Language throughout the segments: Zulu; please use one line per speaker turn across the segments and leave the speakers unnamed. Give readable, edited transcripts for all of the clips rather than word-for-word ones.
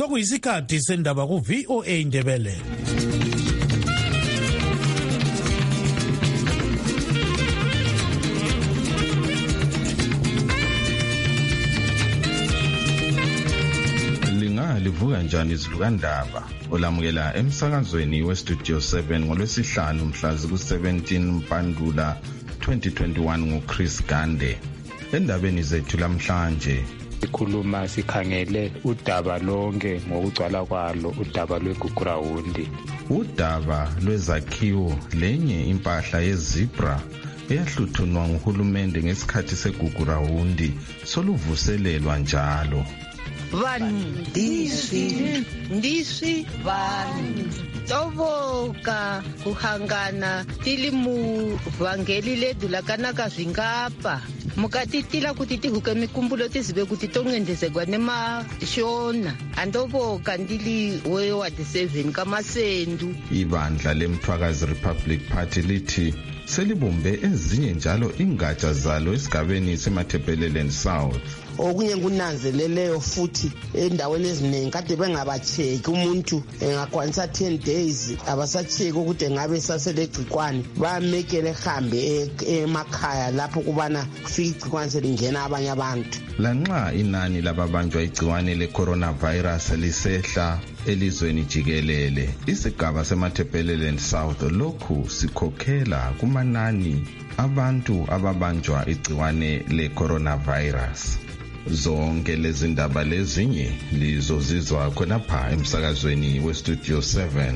Sokuyisikhathi sendaba ku VOA Indebele.
Livuka njani izilukandaba olamukela emsakazweni weStudio 7 ngolwesihlanu mhla ku-17 Mpandula 2021 nguChris Gande. Endabeni zethu lamhlanje
sikhuluma sikhangele udaba lonke ngokugcwala kwalo, udaba lweGugurawundi,
udaba lwezakhiwo lenye impahla yezebra eyahluthunwa nguhulumende ngesikhathi segugurawundi soluvuselelwa njalo.
Vanhu ndiswi vanhu tovoka kuhangana tili muvhangeli ledu lakanaka zvingapa mukatitila kuti tihuke mikumbulo tizive kuti tongendezegwa nemashona andovoka ndili weward 7 kamasendu.
Ibandla leMthwakazi Republic Party lithi selibumbe ezinye njalo ingatsha zalo esigabeni seMatabeleland South.
Okunye kunanzeleleyo futhi endaweni eziningi kade bengabacheki umuntu engakwanisa 10 days abasacheki ukuthi engabe saselegcikwane bamekele ehambe emakhaya lapho kubana kufika igcikwane selingena abanye abantu.
Lanxa inani lababanjwa igciwane le-coronavirus lisehla elizweni jikelele, isigaba seMatabeleland South lokhu sikhokhela kumanani abantu ababanjwa igciwane le-coronavirus. Zonke lezi ndaba lezinye lizozizwa khonapha emsakazweni weStudio 7.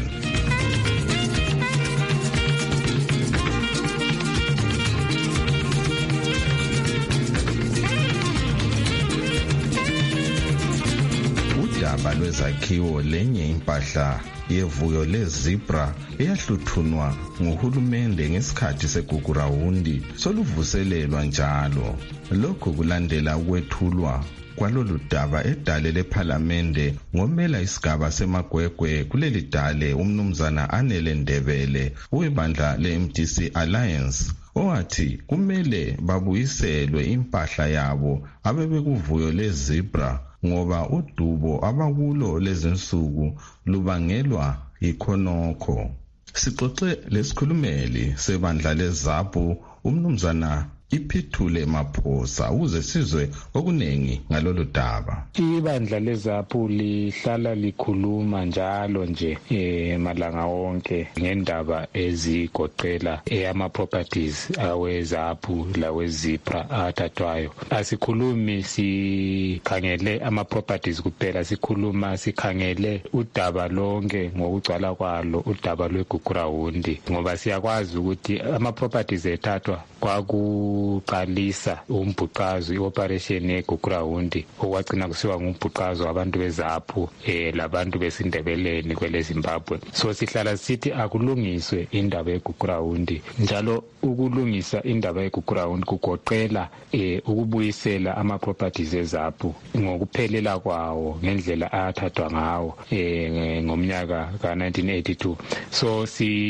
Udaba lwezakhiwo lenye impahla yevuyo lezebra eyahluthunwa nguhulumende ngesikhathi segugurawundi soluvuselelwa njalo. Lokhu kulandela ukwethulwa kwalolu daba edale lePhalamende ngomela isigaba seMagwegwe kuleli dale umnumzana Anele Ndebele webandla leMDC Alliance owathi kumele babuyiselwe impahla yabo abebekuvuyo lezebra ngoba udubo abakulo lezinsuku lubangelwa yikhonokho. Sixoxe lesikhulumeli sebandla leZAPU umnumzana Iphithule Maphosa ukuze sizwe okunengi ngalolu daba.
Ibandla leZAPU lihlala likhuluma njalo nje malanga wonke ngendaba ezigoqela ama-properties aweZAPU lawezebra athathwayo. Asikhulumi sikhangele ama-properties kuphela, sikhangele udaba lonke ngokugcwala kwalo, udaba lweGugurawundi, ngoba siyakwazi ukuthi ama-properties ethathwa kwakuqalisa umbhuqazo i-operation yeGugurawundi okwagcina kusiwa ngumbhuqazo abantu beZAPU labantu besindebeleni kwele Zimbabwe. So sihlala sithi akulungiswe indaba yeGugurawundi, njalo ukulungisa indaba yeGugurawundi kugoqela ukubuyisela ama-properties eZAPU ngokuphelela kwawo ngendlela athathwa ngawo ngomnyaka ka-1982. So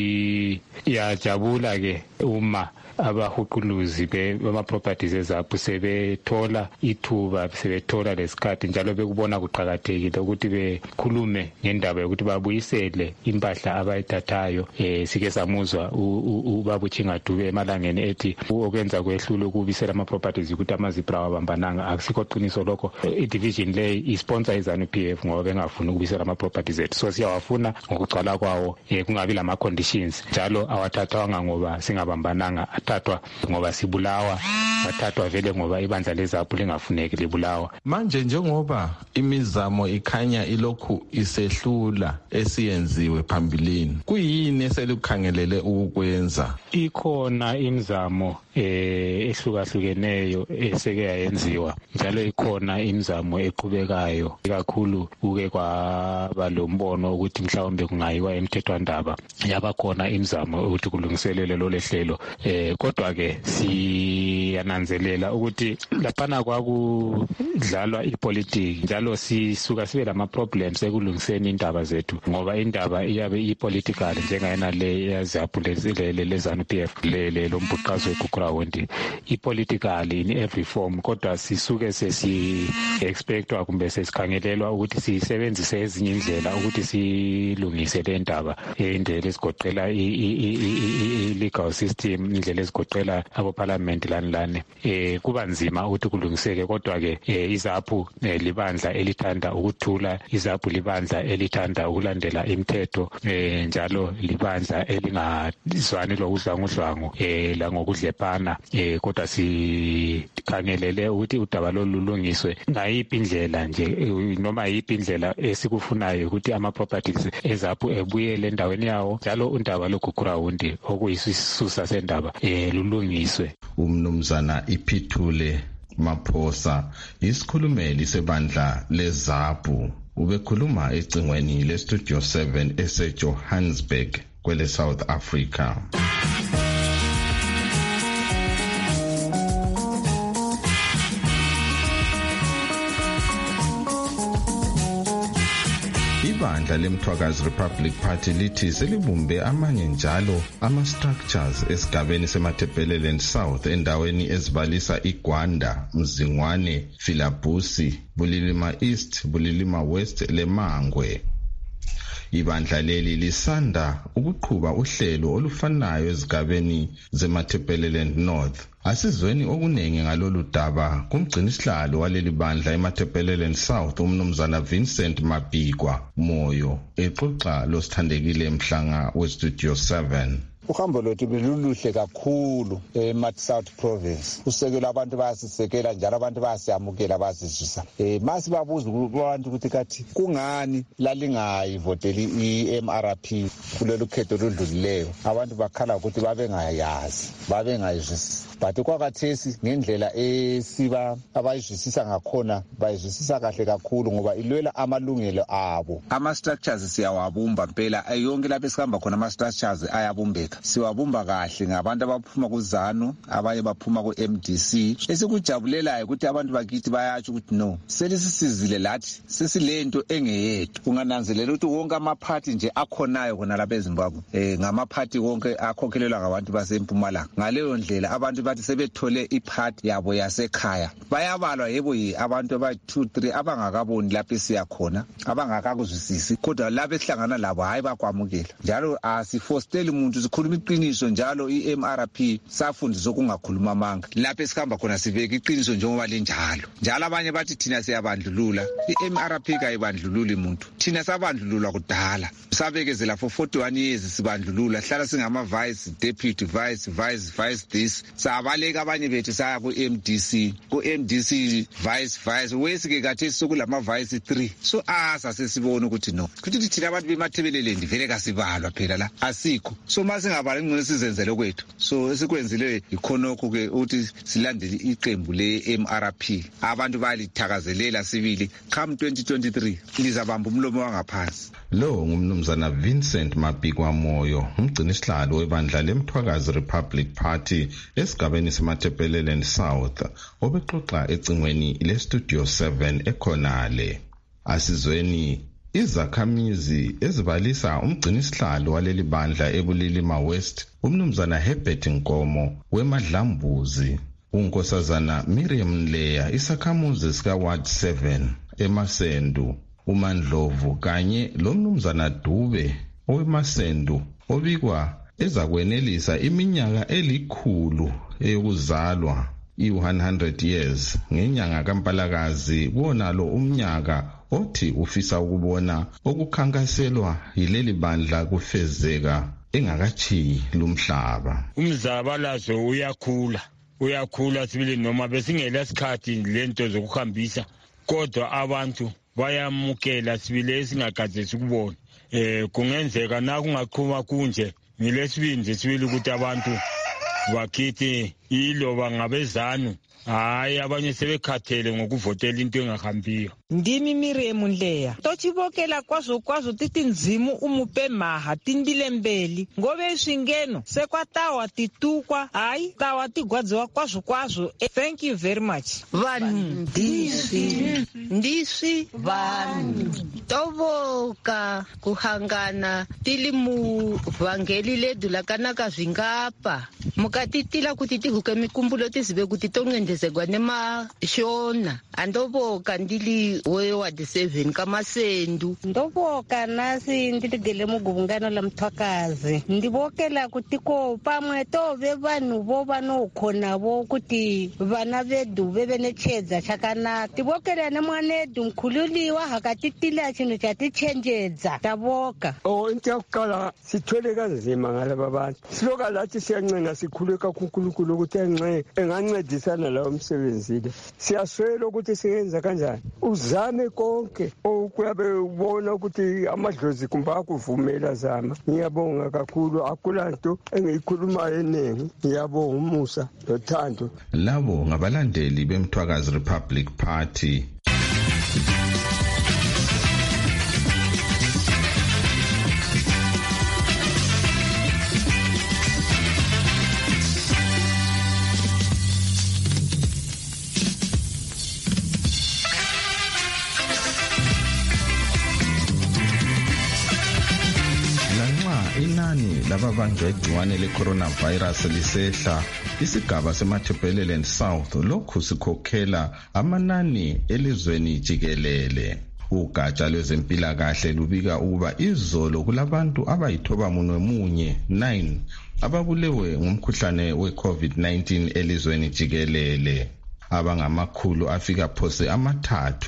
siyajabula ke uma abahuquluzi bama-properties eZAPU sebethola ithuba, sebethola lesikhathi njalo bekubona kuqakathekile ukuthi bekhulume ngendaba yokuthi babuyisele impahla abayithathayo. Sike samuzwa ubaba uChingadube emalangeni ethi okwenza kwehlula ukubisela ama-properties ukuthi amazebra awabambananga. Akusikho qiniso lokho. I-division le isponsor iZANU-PF ngoba bengafuni ukubisela ama-properties ethu. So siyawafuna ngokugcwala kwawo, kungabi lama-conditions njalo awathathwanga ngoba singabambananga, athathwa ngoba sibulawa, athathwa vele ngoba ibandla leZAPU lingafuneki libulawa.
Manje njengoba imizamo ikhanya ilokhu isehlula esiyenziwe phambilini, kuyini eselikhangelele ukukwenza?
Ikhona imizamo ehlukahlukeneyo eseke yayenziwa, njalo ikhona imizamo eqhubekayo. Kakhulu kuke kwaba lombono ukuthi mhlawumbe kungayiwa emthethwandaba, yabakhona imizamo ukuthi kulungiselelwe lo lehlelo kodwa ke siyananzelela ukuthi laphana kwakudlalwa ipolitiki njalo sisuka sibe lama problems ekulungiseni indaba zethu ngoba indaba iyabe ipolitical njengayena le yazaphu le ZANU-PF le lombhuqazo weGugurawundi ipolitical in every form kodwa sisuke sesi expectwa kumbe sesikhangelelwa ukuthi sisebenzise ezinye indlela ukuthi silungise le ndaba indlela esigoqela i-legal system indlela esigoqela abo-parliament lani kuba nzima ukuthi kulungiseke kodwa ke izaphu libandla elithanda ukuthula izaphu libandla elithanda ukulandela imithetho njalo libandla elingazwani lokudlwangudlwangu langokudlepana kodwa sikhangelele ukuthi udaba lolulungiswe ngayiphi indlela nje noma yiphi indlela esikufunayo ukuthi ama-properties ezaphu ebuyele endaweni yawo njalo undaba loGugurawundi okuyisisusa sendaba lulungiswe.
Umnumzana Iphithule Maphosa isikhulumeli sebandla lezaphu ubekhuluma ecingweni leStudio 7 eseJohannesburg kwele South Africa. Ibandla leMthwakazi Republic Party lithi selibumbe amanye njalo ama-structures esigabeni seMatabeleland South endaweni ezibalisa iGwanda, Mzingwane, Filabusi, Bulilima East, Bulilima West leMangwe. Ibandla leli lisanda ukuqhuba uhlelo olufanayo ezigabeni zeMatabeleland North. Asizweni okunengi ngalolu daba kumgcinisihlalo waleli bandla eMatabeleland South umnumzana Vincent Mabhikwa Moyo exoxa losithandekile emhlanga weStudio 7.
Uhambo lwethu beluluhle kakhulu eMat South Province. Usekela abantu bayasisekela njalo abantu bayasiyamukela bazizwisa. Masibabuza abantu ukuthi kathi kungani lalingayivoteli iMRP kulolu khetho oludlulileyo. Abantu bakhala ukuthi babengayazi, babengayizwisisi. But kwakathesi ngendlela esiba abayizwisisa ngakhona bayizwisisa kahle kakhulu ngoba ilwela amalungelo abo. Ama-structures siyawabumba phela yonke lapho esihamba khona ama-structures ayabumbeka. Siwabumba kahle ngabantu abaphuma kuZANU abanye baphuma ku-MDC. Esikujabulelayo ukuthi abantu bakithi bayatsho ukuthi no selisisizile lathi sesilento engeyethu. Kungananzelela ukuthi wonke amaphathi nje akhonayo khona lapha eZimbabwe ngamaphathi wonke akhokhelelwa ngabantu baseMpumalanga. Ngaleyo ndlela abantu bathi sebethole iphathi yabo yasekhaya bayabalwa yebo abantu aba-2-3 abangakaboni lapho esiya khona abangakakuzwisisi kodwa lapho esihlangana labo hayi bakwamukela njalo asifosteli umuntu sikhuluma iqiniso njalo iMRP safundisa okungakhuluma amanga lapho esihamba khona sibeka iqiniso njengoba linjalo njalo abanye bathi thina siyabandlulula iMRP kayibandlululi umuntu thina sabandlululwa kudala sabekezela for 41 years sibandlulula hlala singama vice deputy vice this sabaleka abanye bethu saya ku-MDC vice wesike kathesi sokulama vice 3 so sasesibona ukuthi no kuthi thina abantu beMatabeleland vele kasibalwa phela la asikho so masingabali ngcono sizenzele kwethu so esikwenzile ikhonokho ke ukuthi silandele iqembu le-MRP abantu balithakazelela sibili come 2023 lizabamba umlomo wangaphansi.
Lo ngumnumzana Vincent Mabhikwa Moyo umgcinisihlalo webandla leMthwakazi Republic Party esigabeni seMatabeleland South obexoxa ecingweni leStudio 7 ekhonale. Asizweni izakhamizi ezibalisa umgcinisihlalo waleli bandla eBulilima West umnumzana Herbert Nkomo weMadlambuzi unkosazana Miriam Leya isakhamuzi sika Ward 7 eMasendu uMandlovu kanye lomnumzana Dube owemasendu obikwa ezakwenelisa iminyaka elikhulu eyokuzalwa i-100 years ngenyanga kaMpalakazi kuonalo umnyaka othi ufisa ukubona okukhankaselwa yileli bandla kufezeka engakachiyi lumhlaba.
Umzabalazo uyakhula sibili noma besingela sikhathi lento zokuhambisa kodwa abantu bayamukela sibile esingakazesi ukubona kungenzeka na kungaqhuma kunje ngilesibindi sibili ukuthi abantu bakithi iloba ngabezanu hayi abanye sebekhathele ngokuvotela into engahambiyo.
Ndimi Miriam Ndleya tochivokela kwazo titindzimu umupe maha tindile mbeli ngove swingeno sekwatawa titukwa hayi tawa tigwadziwa kwazo. Thank you very much.
Vanhu ndiswi vanhu tovoka kuhangana tili muvhangeli ledu lakanaka zvingapa mukatitila kuti tihuke mikumbulo tizive kuti tongendezegwa nemashona andovoka ndili weward 7 kamasendu
ndovoka nasi ndiligele muguvungano la Mthwakazi ndivokela kuti ko pamwe tove vanhu vo vanokhonavo kuti vana vedu veve nechedza chakanaka tivokela nemwanedu mkhululiwa hakatitila chinhu chatichenjedza tavoka
into yakuqala sithwele kanzima ngalaba bantu siloka lathi siyancenga sikhuleka kuNkulunkulu ukuthi engancedisana lawo msebenzile siyaswela ukuthi siyenza kanjani uzame konke okuyabe ubona ukuthi amadlozi kumbe akuvumela zama. Ngiyabonga kakhulu akulanto engiyikhulumayo eningi ngiyabonga umusa lothando.
Labo ngabalandeli beMthwakazi Republic Party. Inani lababanjwa igciwane le-coronavirus lisehla, isigaba seMatabeleland South lokhu sikhokhela amanani elizweni jikelele. Ugatsha lwezempilakahle lubika ukuba izolo kulabantu abayithobamunwemunye 9 ababulewe ngumkhuhlane we-COVID-19 elizweni jikelele. Abangamakhulu afika phose amathathu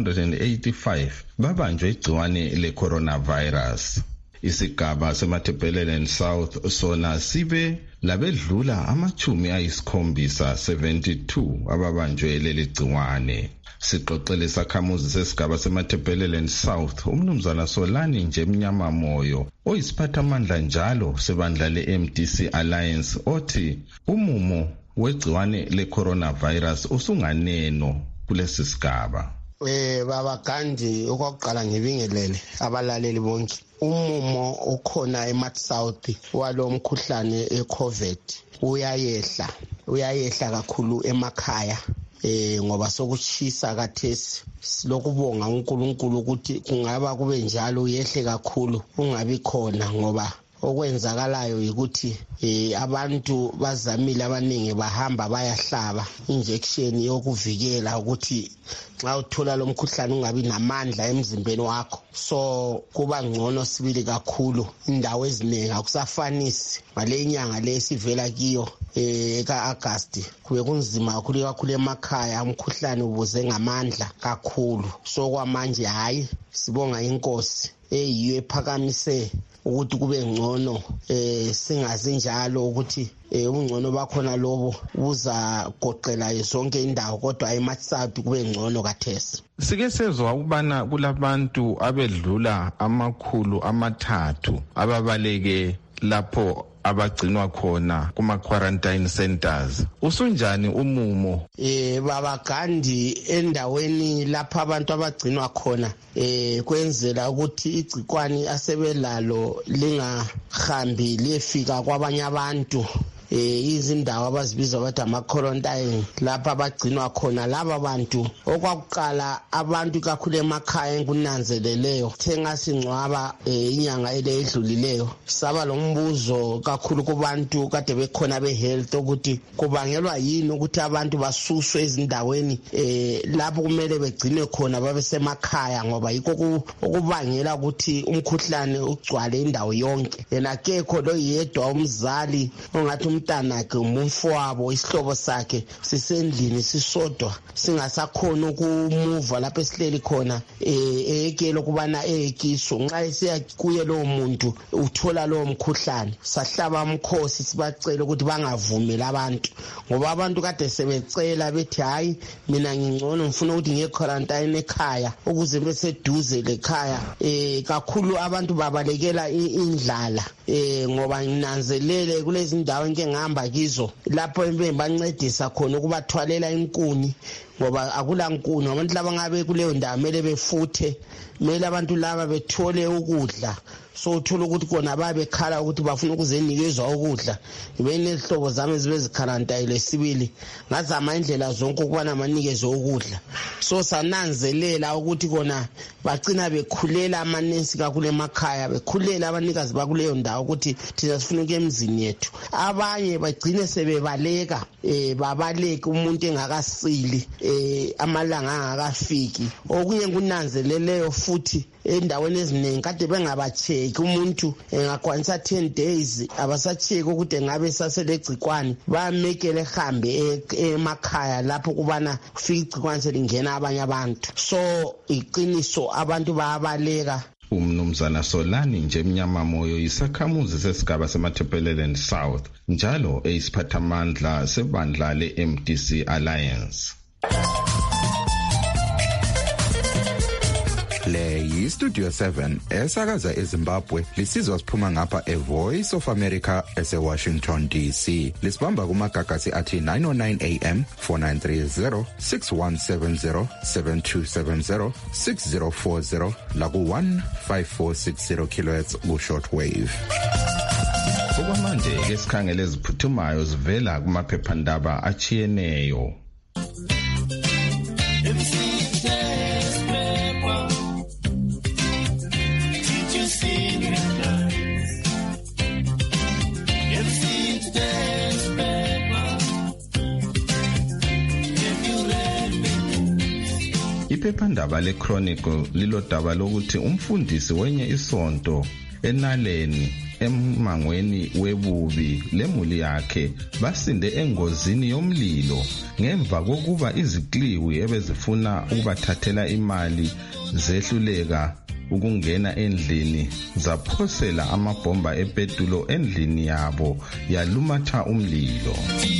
285 babanjwe igciwane le-coronavirus. Isigaba seMatabeleland South sona sibe labedlula amachumi ayisikhombisa 72 ababanjwe leli gciwane. Sixoxele sakhamuzi sesigaba seMatabeleland South umnumzana Solani nje Mnyama Moyo oyisiphathamandla njalo sebandla le-MDC Alliance othi umumo wegciwane le-coronavirus usunganeno kulesi sigaba.
Baba Gandhi okokuqala ngibingelele abalaleli bonke. Umumo ukhona eMatsouth walo mkhuhlane eCovid uyayehla kakhulu emakhaya ngoba sokuchisa kathesi. Silokubonga uNkulunkulu ukuthi kungaba kube njalo uyehle kakhulu ungabi khona ngoba okwenzakalayo ukuthi abantu bazamile abaningi bahamba bayahlaba injection yokuvikela ukuthi xa uthola lo mkhuhlane ungabi namandla emzimbeni wakho. So kuba ngcono sibili kakhulu indawo eziningi akusafanisi ngale inyanga lesivela kiyo eka-August kube kunzima kakhulu emakhaya umkhuhlane ubuze ngamandla kakhulu. So kwamanje hayi sibonga inkosi eyiyo ephakamise ukuthi kube ngcono singazi njalo ukuthi ungcono bakhona lobo uzagoqela zonke indawo kodwa eMatsouth kube ngcono kathesi.
Sike sezwa ukubana kulabantu abedlula amakhulu 3 ababaleke lapho abagcinwa khona kuma-quarantine centers. Usunjani umumo?
Baba Gandhi endaweni lapha abantu abagcinwa khona kwenzela ukuthi igcikwani asebelalo lingahambi lefika kwabanye abantu. Izindawo abazibiza bathi ama-quarantine lapha abagcinwa khona laba bantu. Okwakuqala abantu kakhulu emakhaya enkunanzeleleyo thenga singcwaba inyanga edlulileyo saba lombuzo kakhulu kubantu kade bekhona behealth ukuthi kubangelwa yini ukuthi abantu basuswe ezindaweni lapho kumele begcine khona babe semakhaya ngoba yikho okubangela ukuthi umkhuhlane ugcwale indawo yonke. Yena kekho lo yedwa umzali ongathi umntanakhe umfowabo isihlobo sakhe sisendlini sisodwa singasakhona ukumuva lapho esihleli khona ekelo kubana ekiso nxa esiya kuye lo muntu uthola lo mkhuhlane. Sahlaba umkhosi sibacela ukuthi bangavumeli abantu ngoba abantu kade sebecela bethi hayi mina ngingcono ngifuna ukuthi ngiye quarantine ekhaya ukuze beseduze lekhaya. Kakhulu abantu babalekela indlala ngoba nginanzelele kulezi ndawo engihamba kizo lapho bancedisa khona ukubathwalela inkuni ngoba akula nkuni. Abantu laba ngabe kuleyo ndawo mele befuthe, mele abantu laba bethole ukudla. So uthola ukuthi kona babekhala ukuthi bafuna ukuzenikezwa ukudla. Benezihlobo zami ezibezikhalantayile sibili ngazama indlela zonke ukubana manikezwe ukudla. So sananzelela ukuthi kona bagcina bekhulela amanensi kakule emakhaya, bekhulela abanikazi bakuleyo ndawo ukuthi thina sifuna ukuya emzini yethu. Abanye bagcine sebebaleka, babaleka umuntu engakasili, amalanga angakafiki. Okunye kunanzeleleyo futhi endaweni eziningi kade bengabacheki umuntu engakwanisa 10 days abasacheki ukuthi engabe saselegcikwane, bamekele ehambe emakhaya lapho kubana kufika igcikwane selingena abanye abantu. So iqiniso abantu bayabaleka.
Umnumzana Solani nje Mnyama Moyo yisakhamuzi sesigaba seMatabeleland South, njalo eyisiphathamandla sebandla le-MDC Alliance.
Le yi-Studio 7 esakaza eZimbabwe, lisizwa siphuma ngapha eVoice of America ese-Washington DC. Lisibamba kumagagasi athi 909 AM, 4930, 6170, 7270, 6040, laku-15460 kHz ku-shortwave.
Okwamanje-ke sikhangele eziphuthumayo zivela kumaphephandaba achiyeneyo. Iphephandaba leChronicle lilodaba lokuthi umfundisi wenye isonto eNaleni emangweni webubi lemuli yakhe basinde engozini yomlilo ngemva kokuba izikliwi ebezifuna ukubathathela imali zehluleka ukungena endlini zaphosela amabhomba epetulo endlini yabo yalumatha umlilo.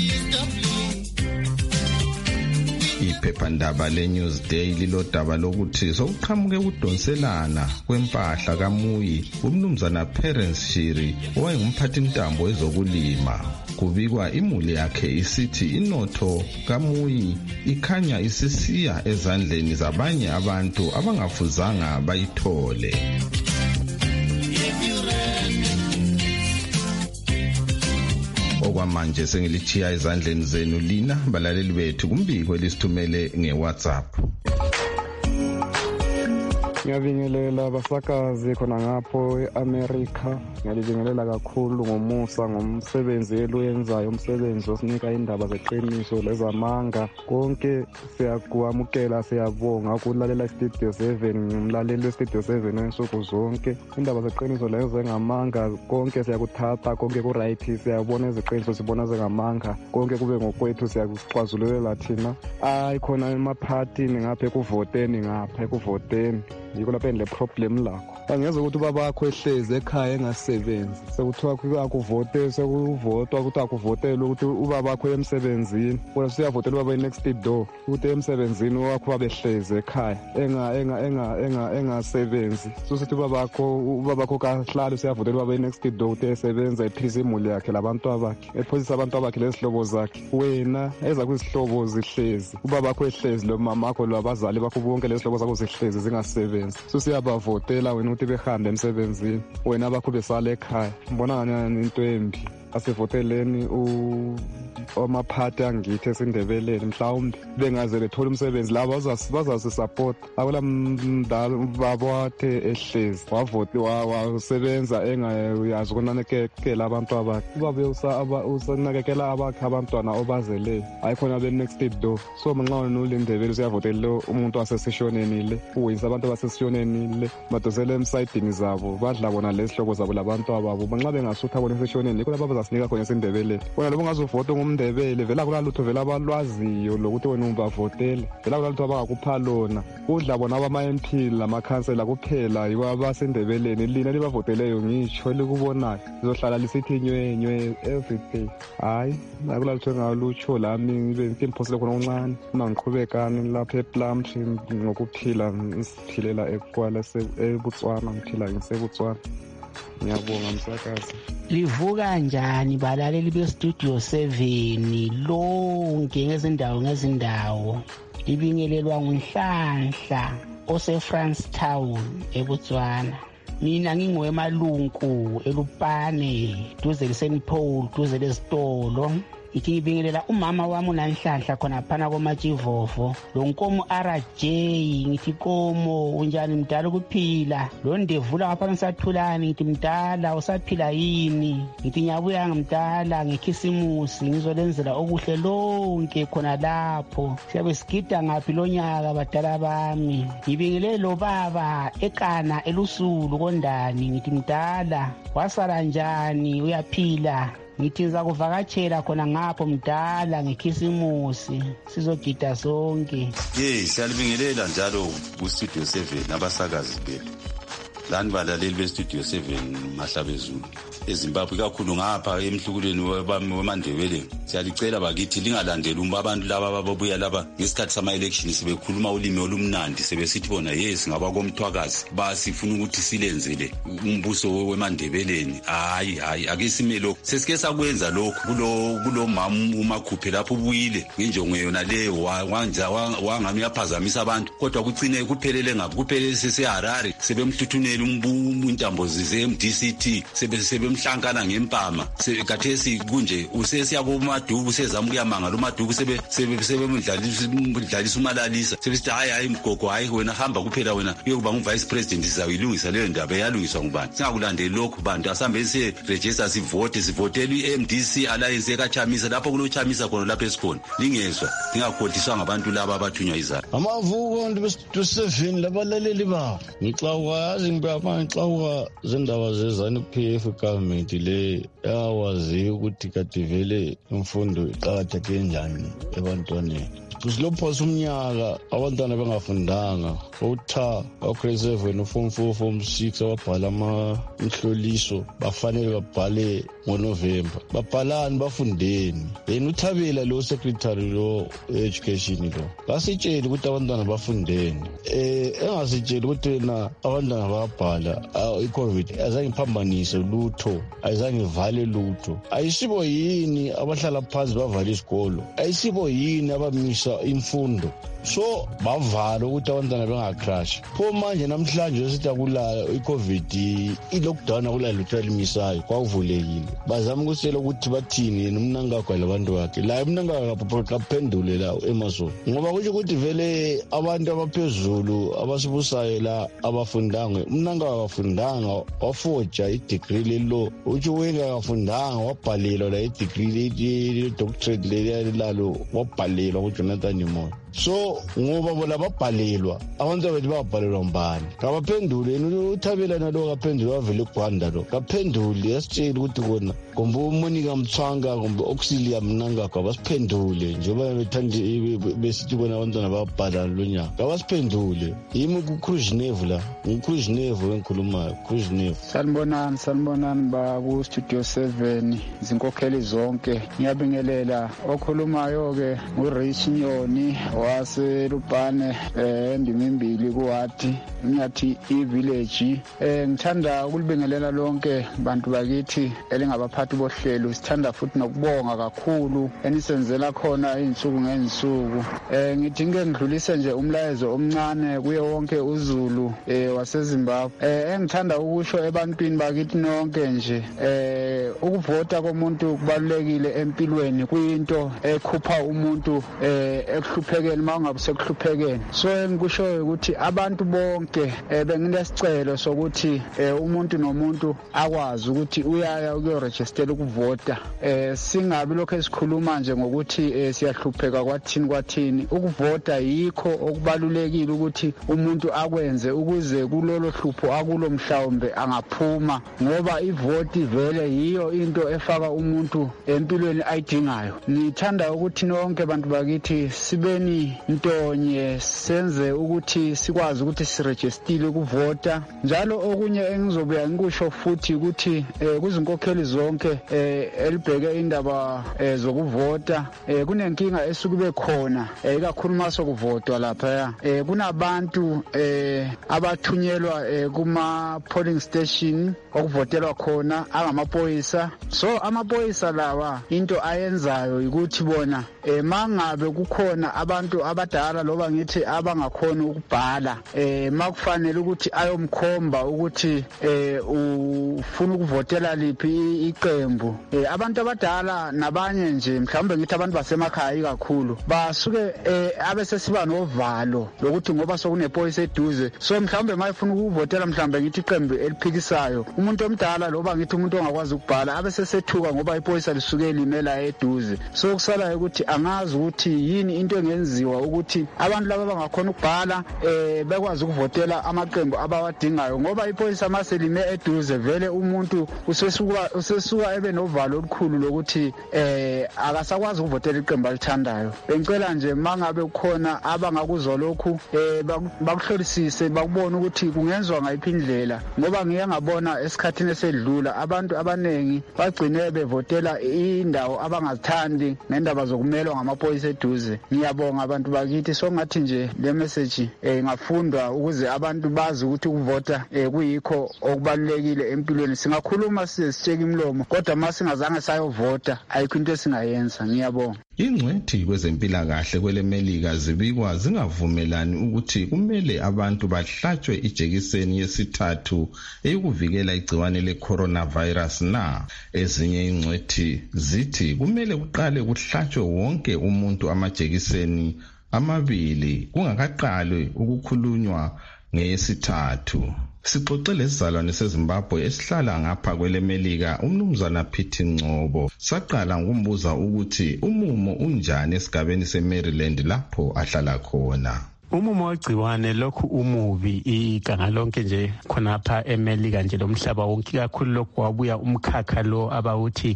Iphephandaba leNewsday lilodaba lokuthi sokuqhamuke ukudonselana kwempahla kaMuyi umnumzana Parents Shiri owayengumphathi ntambo ezokulima. Kubikwa imuli yakhe isithi inotho kaMuyi ikhanya isisiya ezandleni zabanye abantu abangafuzanga bayithole. Okwamanje sengilithiya ezandleni zenu lina balaleli bethu kumbiko elisithumele ngeWhatsApp.
Ngiyabingelela abasakazi khona ngapho eAmerica, ngiyabingelela kakhulu ngomusa ngomsebenzi eluyenzayo, umsebenzi osinika indaba zeqiniso lezamanga. Konke siyakwamukela, siyabonga ukulalela iStudio 7, ngimlaleli weStudio 7 wensuku zonke. Indaba zeqiniso lezo zengamanga konke siyakuthatha, konke kuright, siyabona iziqiniso sibona zengamanga, konke kube ngokwethu siyakuxazululela thina. Khona emaphathini ngapha ekuvoteni yiko lapho le problem lakho. Angeze ukuthi ubaba wakho ehlezi ekhaya engasebenzi, sekuthiwa akuvote, sekuvotwa ukuthi akuvotela ukuthi ubaba wakho emsebenzini, wena siyavotela ubaba next door ukuthi emsebenzini wakho babehlezi ekhaya engasebenzi. Sokuthi ubaba wakho kahlala siyavotela ubaba next door ukuthi esebenza ephisa imuli yakhe labantu abakhe, ephosisa abantu abakhe lezihlobo zakhe. Wena eza kuzihlobo zihlezi, ubaba wakho ehlezi lo mama wakho labazali bakho bonke lezihlobo zakho zihlezi zingasebenzi. So siyabavotela wena ukuthi behambe emsebenzini, wena bakho besala ekhaya. Mbona ngani into embi. Asivoteleni amaphathi angithi esindebeleni, mhlawumbe bengaze bethola umsebenzi labo bazasisupport. Akula mdala babothe ehlezi wasebenza engayazi ukunakekela abantu abakhe. Ubaba usanakekela abakhe abantwana obazeleyo, ayikhona be next door. So manxa nolindebele siyavotela umuntu wasesishoneni le, uwisa abantu abasesishoneni le, badosele emsayidini zabo, badla bona lesihloko zabo labantu ababo. Manxa bengasutha bona esishoneni ikho lapho basinika khona esindebeleni. Wena lobo ngazovota ngumndebele, vela kulalutho vela abalwaziyo lokuthi wena ungavotela, vela kulalutho abangakupha lona. Udla bona abama-MP lamakhansela kuphela yibo abasendebeleni, lina libavoteleyo ngitsho likubonayo lizohlala lisithi nywe everyday. Hayi akulalutho engalutsho lami ngibe imphosile khona uncane uma ngiqhubekani lapha ePlumtree ngokuphila, ngisiphilela eKwala eBotswana, ngiphila ngiseBotswana. Ngiyabonga msakazi.
Livuka njani balaleli bestudio 7 lonke ngezindawo libingelelwa nguNhlanhla ose-France Town eBotswana. Mina ngingowemalunku eLupane duze leSt Paul duze lesitolo. Ithi ngibingelela umama wami uNhlanhla khona phana koMatshivovo lo nkomo RJ. Ngithi komo unjani mdala ukuphila lo ndevula ngapha ngisathulani ngithi mdala usaphila yini. Ngithi ngiyabuya ngimdala ngekhisimusi ngizolenzela okuhle lonke khona lapho siyabe sigida ngaphi lonyaka badala bami. Ngibingelele lo baba ekana elusulu kondani ngithi mdala wasala njani uyaphila. Ngithi ngizakuvakatshela khona ngapho mdala ngekhisimusi sizogida sonke.
Siyalibingelela njalo kustudio 7 abasakazi bethu. Lani balaleli bestudio 7 Mahlabezulu eZimbabwe kakhulu ngapha emhlukulweni weMandebele. Siyalicela bakithi lingalandeli abantu laba ababuya laba ngesikhathi sama election sebekhuluma ulimi olumnandi sebesithi bona yes ngaba komthwakazi basifuna ukuthi silenzele umbuso weMandebeleni. Hayi akisimelo sesike sakwenza lokho kulo mama umakhuphe lapho ubuyile ngenjongo yona leyo wangami yaphazamisa abantu kodwa kucine kuphelele ngabe kuphele seseHarare sebemhluthunela uNtambozi zeMDCT sebemhlankana ngempama sekathesi kunje usesiya koMadubu sezama ukuyamanga lo Madubu sebemdlalisa umalalisa sebesithi hayi mgogo hayi wena hamba kuphela wena uyokuba nguvice president sizayilungisa leyo ndaba yalungiswa ngubani. Singakulandeli lokho bantu asambe register sivotela iMDC alliance ekaChamisa lapho kulochamisa khona lapho esikhona lingezwa lingakhohliswa ngabantu laba abathunywa izalo.
Amavuko nto 7 labalaleli babo ngixawazi ngixawa zindaba zezanu PF government le yawazi ukuthi kade vele imfundo iqakatheke njani ebantwaneni. Kusilophosa umnyaka abantwana bengafundanga utha grade 7 form 4 form 6 ababhala umhloliso bafanele babhale ngoNovember. Babhalani bafundeni. Yena uThabela lo secretary lo education lo basitshela ukuthi abantwana bafundeni. Engasitshela ukuthi na abantwana babhala iCovid azange iphambanise lutho azange ivale lutho. Ayisibo yini abahlala phansi bavala isikolo. Ayisibo yini abamisa imfundo. So bavala ukuthi abantwana bengacrash. Pho manje namhlanje sithi akula iCovid ilockdown akula lutho limisayo kwavulekile. Bazama ukusela ukuthi bathini nomnangagwa labantu bakhe. La umnangagwa kaphendule la eMaso. Ngoba kusho ukuthi vele abantu abaphezulu abasibusayo la abafundanga umnangagwa wafundanga wafoja idegree lelo. Uthi wena wafundanga wabhalelwa la idegree le doctorate le lalo wabhalelwa uJonathan Moyo. So ngoba bona babhalelwa abantu bethu babhalelwa mbani kabaphendule uThabela nalo kaphendule wavele eGwanda lo kaphendule yasitshela ukuthi kona kumbe uMonica Mthwanga kumbe Auxilia Mnangagwa basiphendule njengoba bethandi besithi bona abantwana babhala lonyaka kabasiphendule yimi kuCruise Neve la uCruise Neve enkhulumayo Cruise Neve.
Sanibonani ba ku studio 7 zinkokheli zonke ngiyabingelela okhulumayo ke uRich Nyoni waselupane endimimbili kuwadi ngiyathi ivillage. Ngithanda ukulibingelela lonke bantu bakithi elingabaphathi bohlelo. Sithanda futhi nokubonga kakhulu enisenzela khona izinsuku ngezinsuku. Ngithi ngidlulise nje umlayezo omncane kuye wonke uZulu waseZimbabwe. Engithanda ukusho ebantwini bakithi nonke nje ukuvota komuntu kubalulekile empilweni kuyinto ekhupha umuntu ekuhluphekeni mangabe sekuhluphekeni. So engikusho ukuthi abantu bonke benginesicelo sokuthi umuntu nomuntu akwazi ukuthi uyaya ukuyoregistera ukuvota. Singabi lokho esikhuluma nje ngokuthi siyahlupheka kwathini. Ukuvota yikho okubalulekile ukuthi umuntu akwenze ukuze kulolo hlupho akulo mhlawumbe angaphuma ngoba ivoti vele yiyo into efaka umuntu empilweni ayidingayo. Ngithanda ukuthi nonke bantu bakithi sibeni wozani Ntonye senze ukuthi sikwazi ukuthi sirejistile ukuvota. Njalo okunye engizobuya ngikusho futhi ukuthi kuzinkokheli zonke elibheke indaba zokuvota kunenkinga esukube khona ikakhulu maso kuvotwa lapha kunabantu abathunyelwa kuma polling station okuvotelwa khona angamapoyisa. So amapoyisa lawa into ayenzayo ukuthi bona mangabe kukhona abantu abadala loba ngithi abangakhona ukubhala makufanele ukuthi ayomkhomba ukuthi ufuna ukuvotela liphi iqembu. Abantu abadala nabanye nje mhlawumbe ngithi abantu basemakhaya kakhulu basuke abesesiba novalo lokuthi ngoba sokunepoyisa eduze, so mhlawumbe mayifuna ukuvotela mhlawumbe ngithi iqembu eliphikisayo, umuntu omdala loba ngithi umuntu ongakwazi ukubhala abesesethuka ngoba ipoyisa lisuke limela eduze. So kusala ukuthi angazi ukuthi yini into engenziwa ukuthi abantu laba bangakhona ukubhala bekwazi ukuvotela amaqembu abawadingayo, ngoba ipoyisa maselime eduze vele umuntu usesuka ebe novalo olukhulu lokuthi akasakwazi ukuvotela iqembu alithandayo. Bengicela nje mangabe kukhona abangakuzwa lokhu bakuhlolisise bakubona ukuthi kungenzwa ngayiphi indlela, ngoba ngike ngabona esikhathini esedlula abantu abanengi bagcine bevotela indawo abangazithandi ngendaba zokumelwa ngamapoyisa eduze. Ngiyabonga abantu bakithi, so ngathi nje le message ingafundwa ukuze abantu bazi ukuthi ukuvota kuyikho okubalulekile empilweni. Singakhuluma sitsheke imlomo kodwa masingazange sayovota ayikho into esingayenza. Ngiyabonga.
Ingcwethi kwezempilakahle kwelemelika zibikwa zingavumelani ukuthi kumele abantu bahlatshwe ijekiseni yesithathu eyokuvikela igciwane le-coronavirus na. Ezinye ingcwethi zithi kumele kuqale kuhlatshwe wonke umuntu amajekiseni amabili kungakaqalwe ukukhulunywa ngeyesithathu. Sixoxe lesizalwane seZimbabwe esihlala ngapha kwelemelika umnumzana Piti Ngcobo. Saqala ngokumbuza ukuthi umumo unjani esigabeni seMaryland lapho ahlala khona.
Umumo wegciwane lokhu umubi iganga lonke nje khonapha eMelika nje lomhlaba wonke, kakhulu lokhu wabuya umkhakha lo abawuthi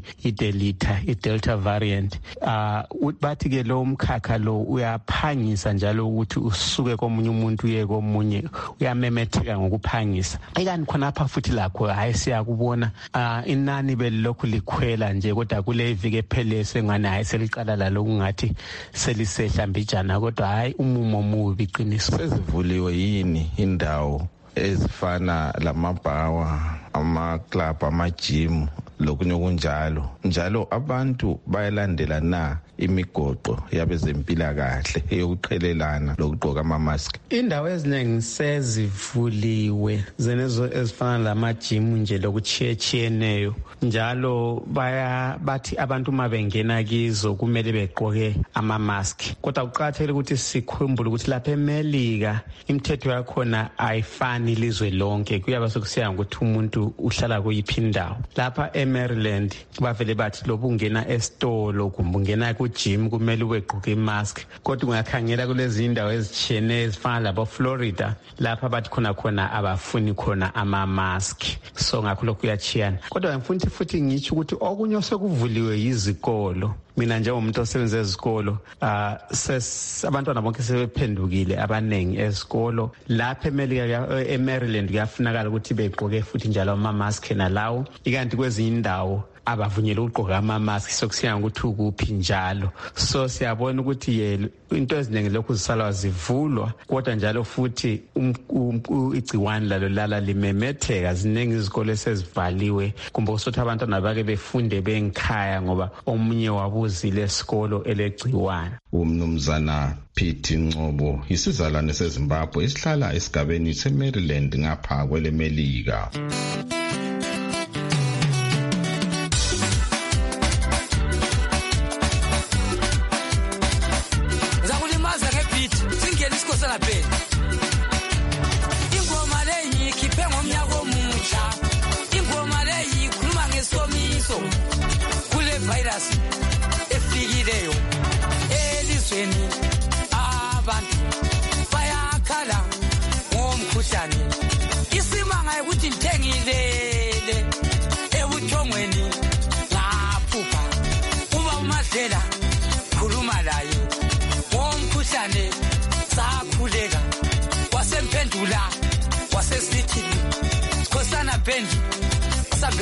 i-Delta variant. Bathi ke lo umkhakha lo uyaphangisa njalo ukuthi usuke komunye umuntu uye komunye, uyamemetheka ngokuphangisa. Ikani khonapha futhi lakho hayi siyakubona inani belokhu likhwela nje, kodwa kule iviki ephele sengane hayi seliqala lalo kungathi selisehla mbijana, kodwa hayi umumo mubi.
Sezivuliwe yini indawo ezifana lamabhawa, amaclub, amajim lokunye kunjalo? Njalo abantu bayalandela na imigoqo yabezempilakahle eyokuqhelelana lokugqoka ama-mask?
Indawo eziningi sezivuliwe zenezo ezifana lamajim nje lokuchiyechiyeneyo, njalo bathi abantu uma bengena kizo kumele begqoke ama-mask. Kodwa kuqakathekile ukuthi sikhumbule ukuthi lapha eMelika imithetho yakhona ayifani ilizwe lonke, kuyaba sokusiya ukuthi umuntu uhlala kuyiphi indawo. Lapha eMaryland bavele bathi lobu ungena esitolo kumbe ungena kujim kumele ubegqoke imask, kodwa ungakhangela kulezi indawo ezitshiyeneyo ezifana labo Florida lapha bathi khona abafuni khona ama-mask. So ngakho lokhu kuyachiyana, kodwa ngifuna futhi ngitsho ukuthi okunye sekuvuliwe yizikolo. Mina njengomuntu osebenza ezikolo abantwana bonke sebephendukile abanengi ezikolo. Lapha eMaryland kuyafunakala ukuthi begqoke futhi njalo ama-mask nalawo, ikanti kwezinye indawo abavunyelwe ukugqoka ama-mask, sokusiya ukuthi ukuphi njalo. So siyabona ukuthi into eziningi lokhu zisalwa zivulwa, kodwa njalo futhi igciwane lalo lala limemetheka. Ziningi izikolo esezivaliwe, kumbe usothi abantwana bake befunde bengikhaya ngoba omunye wabuzile esikolo elegciwane.
Umnumzana Piti Ngcobo isizalwane seZimbabwe esihlala esigabeni seMaryland ngapha kwelemelika.
Ingoma leyi khiphe ngomnyaka omutsha, ingoma leyi ikhuluma ngesomiso kule virus efikileyo elizweni. Abantu bayakhala ngomkhuhlane, isimanga ukuthi ngithengile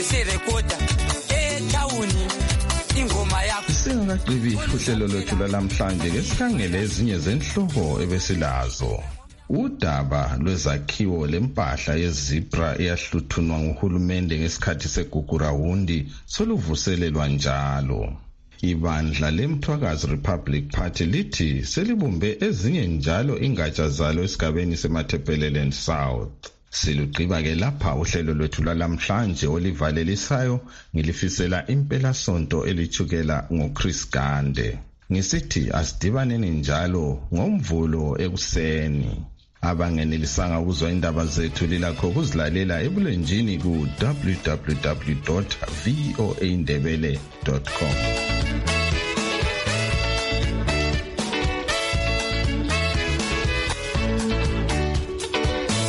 besirekoda etawuni ingoma yakho.
Singakagqibi uhlelo lwethu lwalamhlanje ke sikhangele ezinye zenhloko ebesilazo. Udaba lwezakhiwo lempahla yezipra eyahluthunwa nguhulumende ngesikhathi segugurawundi soluvuselelwa njalo. Ibandla leMthwakazi Republic Party lithi selibumbe ezinye njalo ingatsha zalo esigabeni seMatabeleland South. Silugqiba ke lapha uhlelo lwethu lwalamhlanje olivalelisayo ngilifisela impela sonto elithukela ngoChris Gande. Ngisithi asidibaneni njalo ngomvulo ekuseni. Abangenelisanga ukuzwa indaba zethu lilakho ukuzilalela ebulenjini ku www.voaindebele.com.